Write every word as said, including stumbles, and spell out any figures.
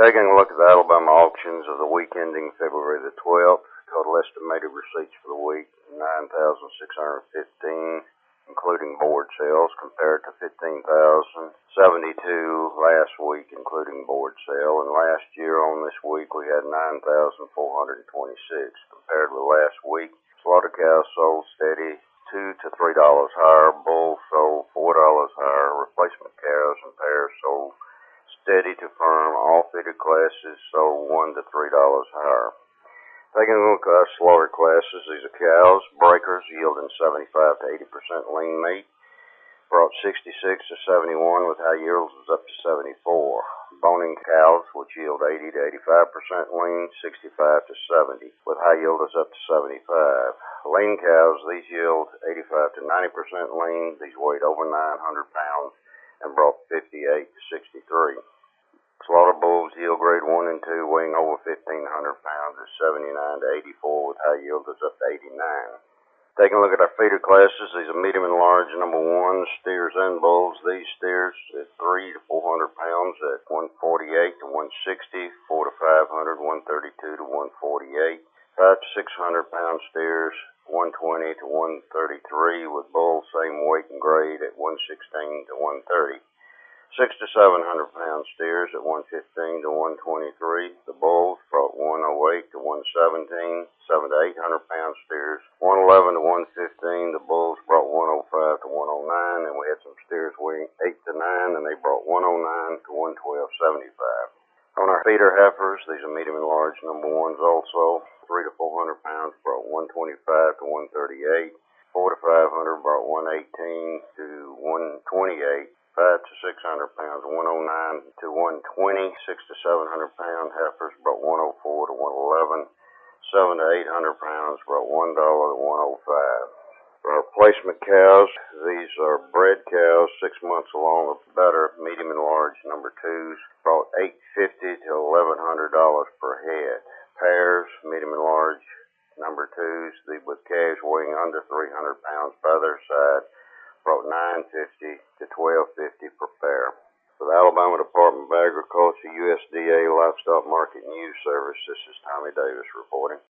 Taking a look at the Alabama auctions of the week ending February the twelfth, total estimated receipts for the week nine thousand six hundred fifteen, including board sales, compared to fifteen thousand seventy-two last week, including board sale. And last year on this week we had nine thousand four hundred twenty-six. Compared with last week, slaughter cows sold steady two to three dollars higher, bulls sold four dollars higher, replacement cows and pairs sold steady to firm. All fitted classes sold one to three dollars higher. Taking a look at our slaughter classes, these are cows, breakers yielding seventy-five to eighty percent lean meat, brought sixty-six to seventy-one with high yields was up to seventy-four. Boning cows, which yield eighty to eighty-five percent lean, sixty-five to seventy, with high yield is up to seventy-five. Lean cows, these yield eighty-five to ninety percent lean, these weighed over nine hundred pounds and brought fifty-eight to sixty-three. Slaughter bulls, yield grade one and two, weighing over fifteen hundred pounds, is seventy-nine to eighty-four, with high yield is up to eighty-nine. Taking a look at our feeder classes, these are medium and large number one, steers and bulls. These steers at three to four hundred pounds at one forty-eight to one sixty, four to five hundred, one thirty-two to one forty-eight. five to six hundred pound steers, one twenty to one thirty-three, with bulls same weight and grade at one sixteen to one thirty. six to seven hundred pound steers at one fifteen to one twenty-three. The bulls brought one oh eight to one seventeen. seven to eight hundred pound steers, one eleven to one fifteen. The bulls brought one oh five to one oh nine, and we had some steers weighing eight to nine, and they brought one oh nine to one twelve seventy-five. On our feeder heifers, these are medium and large number ones also. three to four hundred pounds brought one twenty-five to one thirty-eight. four to five hundred brought one eighteen to one twenty-eight. five to six hundred pounds, one oh nine to one twenty. six to seven hundred pound heifers brought one oh four to one eleven. seven to eight hundred pounds brought one dollar to one oh five. For our replacement cows, these are bred cows, six months along or better, medium and large number twos, brought eight fifty to eleven hundred dollars per head. Pairs, medium and large number twos, the, with calves weighing under three hundred pounds by their side, brought nine fifty to twelve fifty per pair. For the Alabama Department of Agriculture, U S D A Livestock Market News Service, this is Tommy Davis reporting.